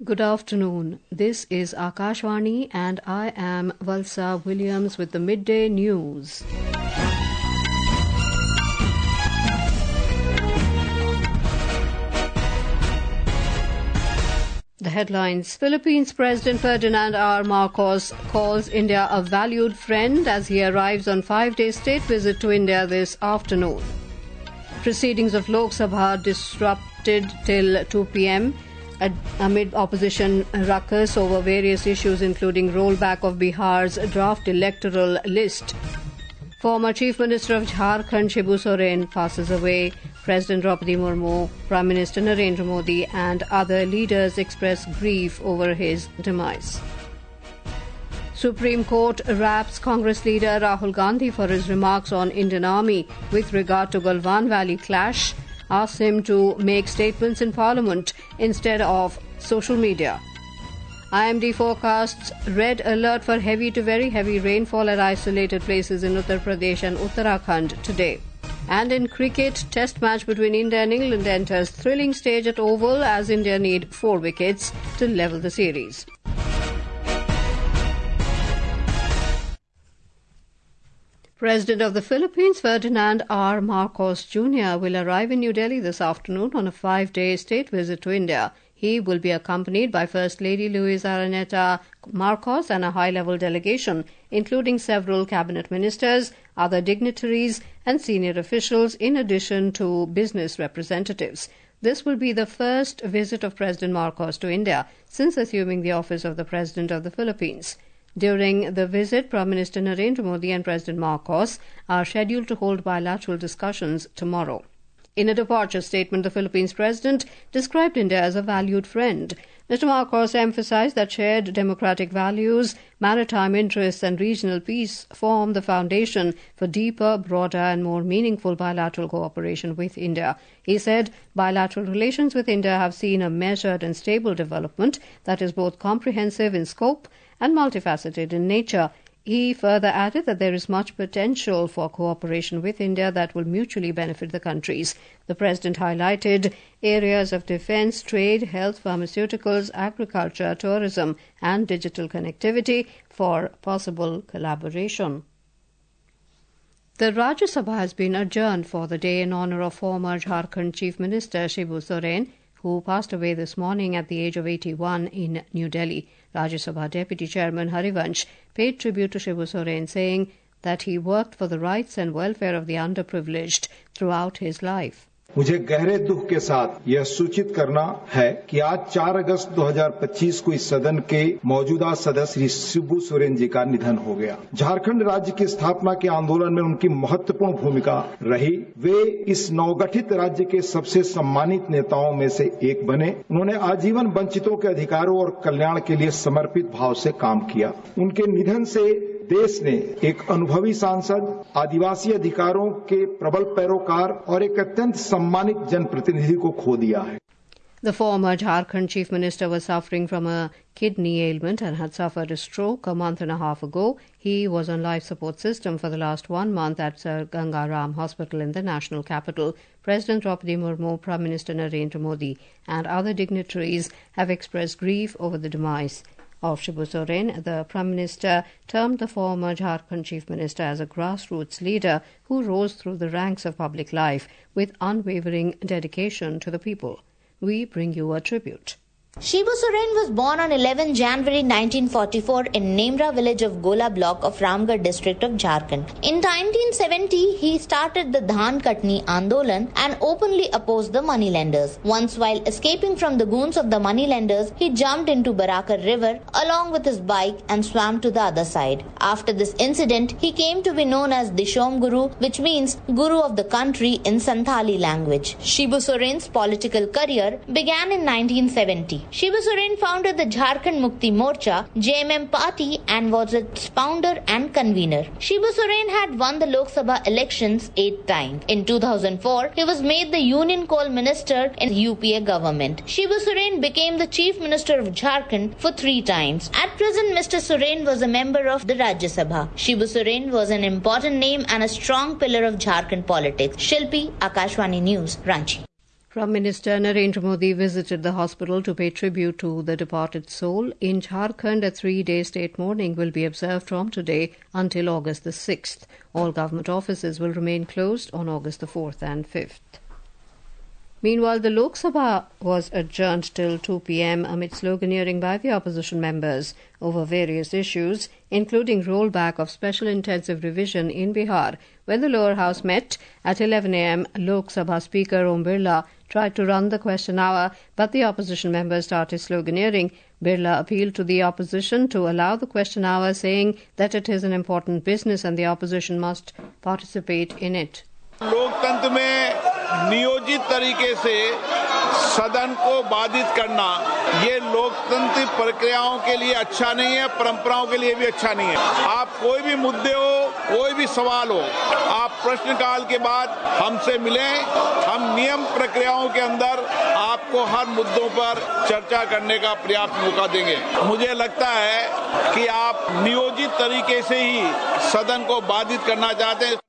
Good afternoon. This is Akashvani and I am Valsa Williams with the midday news. The headlines: Philippines President Ferdinand R. Marcos calls India a valued friend as he arrives on 5-day state visit to India this afternoon. Proceedings of Lok Sabha disrupted till 2 p.m. amid opposition ruckus over various issues including rollback of Bihar's draft electoral list. Former Chief Minister of Jharkhand Shibu Soren passes away. President Draupadi Murmu, Prime Minister Narendra Modi and other leaders express grief over his demise. Supreme Court wraps Congress leader Rahul Gandhi for his remarks on Indian Army with regard to Galwan Valley clash, asks him to make statements in Parliament instead of social media. IMD forecasts red alert for heavy to very heavy rainfall at isolated places in Uttar Pradesh and Uttarakhand today. And in cricket, test match between India and England enters thrilling stage at Oval as India need 4 wickets to level the series. President of the Philippines, Ferdinand R. Marcos Jr., will arrive in New Delhi this afternoon on a 5-day state visit to India. He will be accompanied by First Lady Luisa Araneta Marcos and a high-level delegation, including several cabinet ministers, other dignitaries and senior officials, in addition to business representatives. This will be the first visit of President Marcos to India since assuming the office of the President of the Philippines. During the visit, Prime Minister Narendra Modi and President Marcos are scheduled to hold bilateral discussions tomorrow. In a departure statement, the Philippines President described India as a valued friend. Mr. Marcos emphasized that shared democratic values, maritime interests and regional peace form the foundation for deeper, broader and more meaningful bilateral cooperation with India. He said bilateral relations with India have seen a measured and stable development that is both comprehensive in scope and multifaceted in nature. He further added that there is much potential for cooperation with India that will mutually benefit the countries. The President highlighted areas of defence, trade, health, pharmaceuticals, agriculture, tourism and digital connectivity for possible collaboration. The Rajya Sabha has been adjourned for the day in honour of former Jharkhand Chief Minister Shibu Soren, who passed away this morning at the age of 81 in New Delhi. Rajya Sabha Deputy Chairman Harivansh paid tribute to Shibu Soren, saying that he worked for the rights and welfare of the underprivileged throughout his life. मुझे गहरे दुख के साथ यह सूचित करना है कि आज 4 अगस्त 2025 को इस सदन के मौजूदा सदस्य श्री शिबू सोरेन जी का निधन हो गया। झारखंड राज्य की स्थापना के आंदोलन में उनकी महत्वपूर्ण भूमिका रही। वे इस नवगठित राज्य के सबसे सम्मानित नेताओं में से एक बने। उन्होंने आजीवन वंचितों के अधिकारों और कल्याण के लिए समर्पित भाव से काम किया। उनके निधन से देश ने एक अनुभवी सांसद, आदिवासी अधिकारों के प्रबल पैरोकार और एक अत्यंत सम्मानित जनप्रतिनिधि को खो दिया है। The former Jharkhand Chief Minister was suffering from a kidney ailment and had suffered a stroke a month and a half ago. He was on life support system for the last 1 month at Sir Ganga Ram Hospital in the national capital. President Draupadi Murmu, Prime Minister Narendra Modi and other dignitaries have expressed grief over the demise of Shibu Soren. The Prime Minister termed the former Jharkhand Chief Minister as a grassroots leader who rose through the ranks of public life with unwavering dedication to the people. We bring you a tribute. Shibu Soren was born on 11 January 1944 in Nemra village of Gola block of Ramgarh district of Jharkhand. In 1970, he started the Dhan Katni Andolan and openly opposed the moneylenders. Once while escaping from the goons of the moneylenders, he jumped into Barakar river along with his bike and swam to the other side. After this incident, he came to be known as Dishom Guru, which means Guru of the country in Santhali language. Shibu Soren's political career began in 1970. Shibu Soren founded the Jharkhand Mukti Morcha, JMM party, and was its founder and convener. Shibu Soren had won the Lok Sabha elections 8 times. In 2004, he was made the Union Coal Minister in UPA government. Shibu Soren became the Chief Minister of Jharkhand for 3 times. At present, Mr. Soren was a member of the Rajya Sabha. Shibu Soren was an important name and a strong pillar of Jharkhand politics. Shilpi, Akashvani News, Ranchi. Prime Minister Narendra Modi visited the hospital to pay tribute to the departed soul. In Jharkhand, a 3-day state mourning will be observed from today until August the 6th. All government offices will remain closed on August the 4th and 5th. Meanwhile, the Lok Sabha was adjourned till 2 p.m. amid sloganeering by the opposition members over various issues, including rollback of special intensive revision in Bihar. When the lower house met at 11 a.m., Lok Sabha Speaker Om Birla tried to run the question hour, but the opposition members started sloganeering. Birla appealed to the opposition to allow the question hour, saying that it is an important business and the opposition must participate in it. लोकतंत्र में नियोजित तरीके से सदन को बाधित करना ये लोकतांत्रिक प्रक्रियाओं के लिए अच्छा नहीं है, परंपराओं के लिए भी अच्छा नहीं है। आप कोई भी मुद्दे हो, कोई भी सवाल हो, आप प्रश्नकाल के बाद हमसे मिलें, हम नियम प्रक्रियाओं के अंदर आपको हर मुद्दों पर चर्चा करने का पर्याप्त मौका देंगे। मुझे लगता है कि आप नियोजित तरीके से ही सदन को बाधित करना चाहते हैं।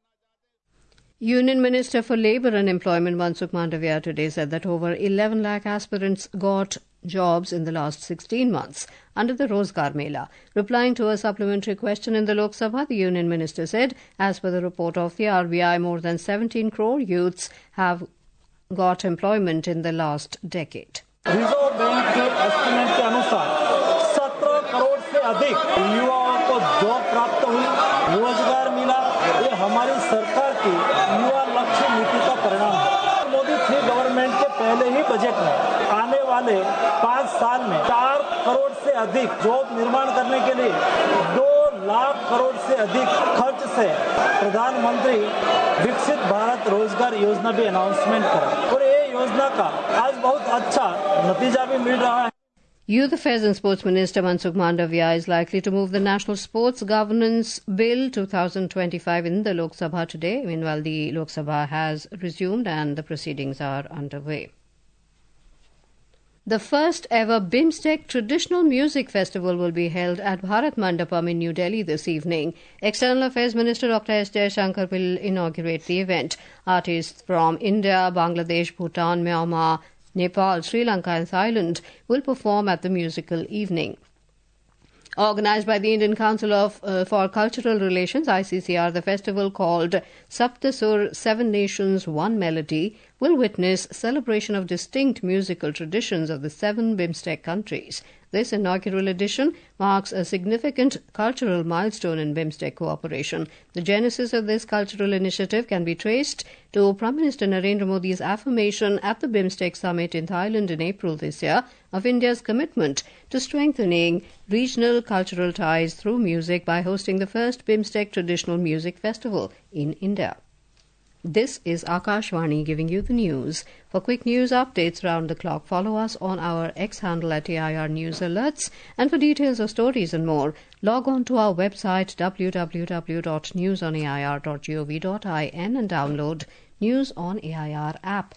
Union Minister for Labour and Employment Mansukh Mandavia today said that over 11 lakh aspirants got jobs in the last 16 months under the Rozgar Mela. Replying to a supplementary question in the Lok Sabha, the Union Minister said, as per the report of the RBI, more than 17 crore youths have got employment in the last decade. Reserve bank के estimate के अनुसार 17 करोड़ से अधिक युवाओं को job प्राप्त हुई, रोजगार मिला। ये हमारी सरकार की युवा लक्ष्य नीति का परिणाम है। मोदी 3 गवर्नमेंट के पहले ही बजट में आने वाले 5 साल में 4 करोड़ से अधिक जॉब निर्माण करने के लिए 2 लाख करोड़ से अधिक खर्च से प्रधानमंत्री विकसित भारत रोजगार योजना भी अनाउंसमेंट करा और ये योजना का आज बहुत अच्छा नतीजा भी मिल रहा है। Youth Affairs and Sports Minister Mansukh Mandavia is likely to move the National Sports Governance Bill 2025 in the Lok Sabha today. Meanwhile, the Lok Sabha has resumed and the proceedings are underway. The first ever BIMSTEC Traditional Music Festival will be held at Bharat Mandapam in New Delhi this evening. External Affairs Minister Dr. S. Jaishankar will inaugurate the event. Artists from India, Bangladesh, Bhutan, Myanmar, Nepal, Sri Lanka and Thailand will perform at the musical evening. Organised by the Indian Council for Cultural Relations, ICCR, the festival called Saptasur, 7 Nations, One Melody, will witness celebration of distinct musical traditions of the 7 BIMSTEC countries. This inaugural edition marks a significant cultural milestone in BIMSTEC cooperation. The genesis of this cultural initiative can be traced to Prime Minister Narendra Modi's affirmation at the BIMSTEC summit in Thailand in April this year of India's commitment to strengthening regional cultural ties through music by hosting the first BIMSTEC Traditional Music Festival in India. This is Akashvani giving you the news. For quick news updates round the clock, follow us on our X handle at AIR News Alerts. And for details of stories and more, log on to our website www.newsonair.gov.in and download News on AIR app.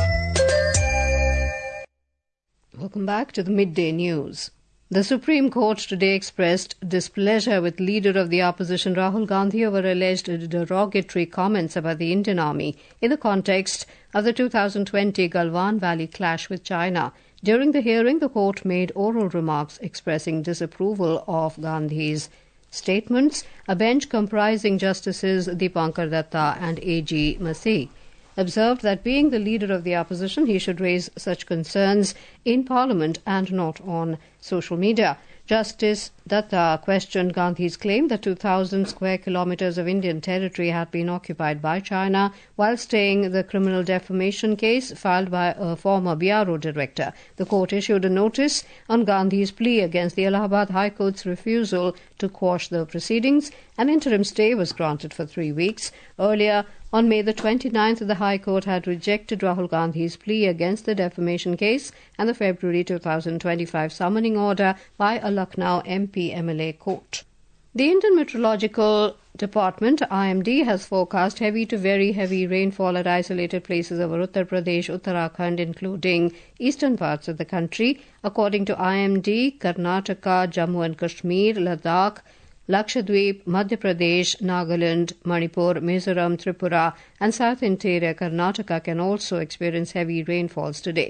Welcome back to the Midday News. The Supreme Court today expressed displeasure with leader of the opposition Rahul Gandhi over alleged derogatory comments about the Indian Army in the context of the 2020 Galwan Valley clash with China. During the hearing, the court made oral remarks expressing disapproval of Gandhi's statements. A bench comprising Justices Deepankar Datta and A.G. Masih observed that being the leader of the opposition, he should raise such concerns in Parliament and not on social media. Justice Datta questioned Gandhi's claim that 2,000 square kilometres of Indian territory had been occupied by China while staying the criminal defamation case filed by a former BRO director. The court issued a notice on Gandhi's plea against the Allahabad High Court's refusal to quash the proceedings. An interim stay was granted for 3 weeks. Earlier, on May the 29th, the High Court had rejected Rahul Gandhi's plea against the defamation case and the February 2025 summoning order by a Lucknow MP MLA court. The Indian Meteorological Department, IMD, has forecast heavy to very heavy rainfall at isolated places over Uttar Pradesh, Uttarakhand, including eastern parts of the country. According to IMD, Karnataka, Jammu and Kashmir, Ladakh, Lakshadweep, Madhya Pradesh, Nagaland, Manipur, Mizoram, Tripura and south interior Karnataka can also experience heavy rainfalls today.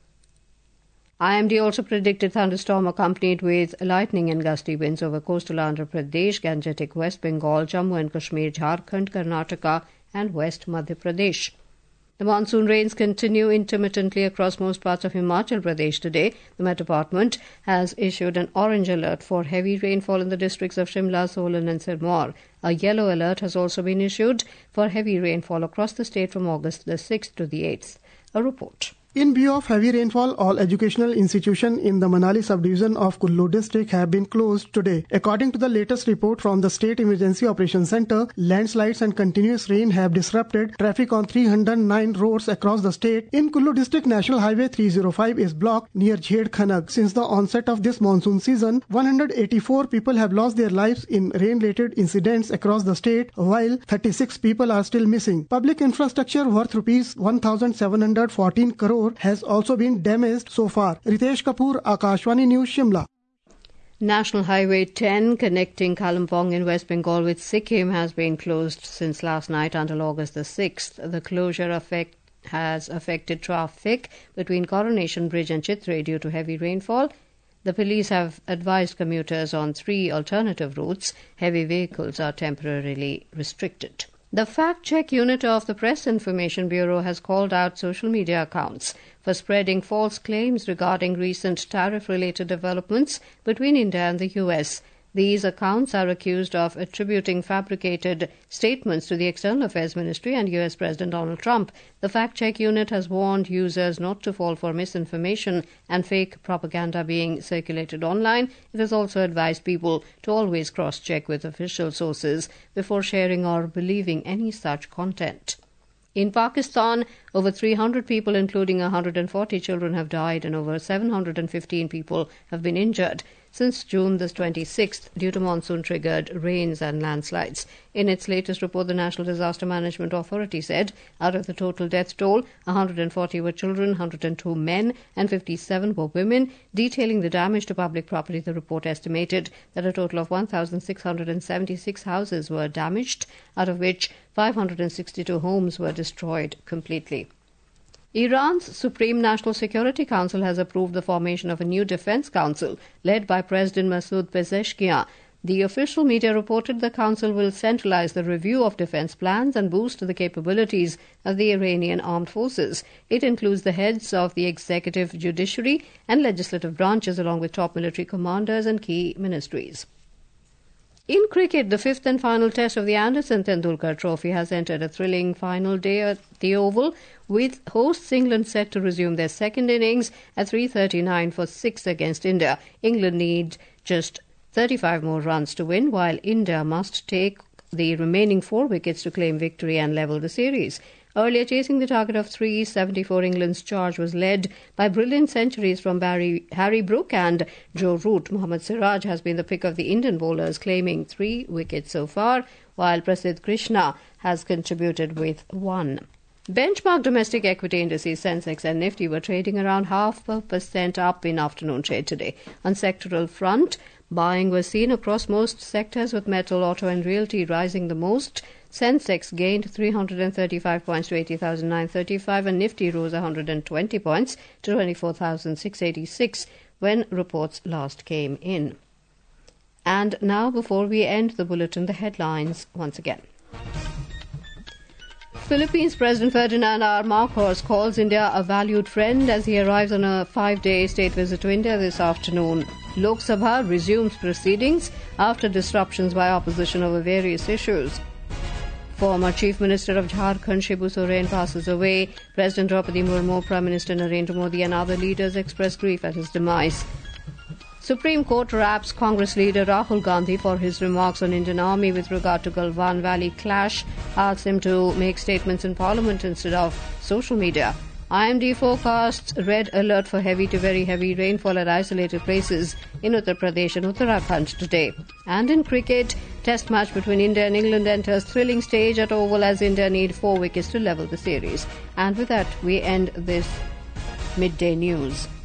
IMD also predicted thunderstorm accompanied with lightning and gusty winds over coastal Andhra Pradesh, Gangetic West Bengal, Jammu and Kashmir, Jharkhand, Karnataka and West Madhya Pradesh. The monsoon rains continue intermittently across most parts of Himachal Pradesh today. The Met Department has issued an orange alert for heavy rainfall in the districts of Shimla, Solan and Sirmaur. A yellow alert has also been issued for heavy rainfall across the state from August the 6th to the 8th. A report. In view of heavy rainfall, all educational institutions in the Manali subdivision of Kullu district have been closed today. According to the latest report from the State Emergency Operations Center, landslides and continuous rain have disrupted traffic on 309 roads across the state. In Kullu district, National Highway 305 is blocked near Jhed Khanag. Since the onset of this monsoon season, 184 people have lost their lives in rain-related incidents across the state, while 36 people are still missing. Public infrastructure worth rupees 1,714 crore has also been damaged so far. Ritesh Kapoor, Akashvani News, Shimla. National Highway 10 connecting Kalimpong in West Bengal with Sikkim has been closed since last night until August the 6th. The closure has affected traffic between Coronation Bridge and Chittre due to heavy rainfall. The police have advised commuters on 3 alternative routes. Heavy vehicles are temporarily restricted. The fact-check unit of the Press Information Bureau has called out social media accounts for spreading false claims regarding recent tariff-related developments between India and the US. These accounts are accused of attributing fabricated statements to the External Affairs Ministry and US President Donald Trump. The fact-check unit has warned users not to fall for misinformation and fake propaganda being circulated online. It has also advised people to always cross-check with official sources before sharing or believing any such content. In Pakistan, over 300 people, including 140 children, have died and over 715 people have been injured since June the 26th due to monsoon-triggered rains and landslides. In its latest report, the National Disaster Management Authority said out of the total death toll, 140 were children, 102 men and 57 were women. Detailing the damage to public property, the report estimated that a total of 1,676 houses were damaged, out of which 562 homes were destroyed completely. Iran's Supreme National Security Council has approved the formation of a new defense council led by President Masoud Pezeshkian. The official media reported the council will centralize the review of defense plans and boost the capabilities of the Iranian armed forces. It includes the heads of the executive, judiciary and legislative branches along with top military commanders and key ministries. In cricket, the 5th and final test of the Anderson Tendulkar Trophy has entered a thrilling final day at the Oval, with hosts England set to resume their second innings at 3:39 for 6 against India. England need just 35 more runs to win, while India must take the remaining 4 wickets to claim victory and level the series. Earlier, chasing the target of 374, England's charge was led by brilliant centuries from Harry Brook and Joe Root. Mohammad Siraj has been the pick of the Indian bowlers, claiming 3 wickets so far, while Prasidh Krishna has contributed with 1. Benchmark domestic equity indices Sensex and Nifty were trading around 0.5% up in afternoon trade today. On sectoral front, buying was seen across most sectors, with metal, auto and realty rising the most. Sensex gained 335 points to 80,935 and Nifty rose 120 points to 24,686 when reports last came in. And now, before we end the bulletin, the headlines once again. Philippines President Ferdinand R. Marcos calls India a valued friend as he arrives on a 5-day state visit to India this afternoon. Lok Sabha resumes proceedings after disruptions by opposition over various issues. Former Chief Minister of Jharkhand Shibu Soren passes away. President Draupadi Murmu, Prime Minister Narendra Modi and other leaders express grief at his demise. Supreme Court wraps Congress leader Rahul Gandhi for his remarks on Indian Army with regard to Galwan Valley clash, asks him to make statements in Parliament instead of social media. IMD forecasts red alert for heavy to very heavy rainfall at isolated places in Uttar Pradesh and Uttarakhand today. And in cricket, test match between India and England enters thrilling stage at Oval as India need 4 wickets to level the series. And with that, we end this midday news.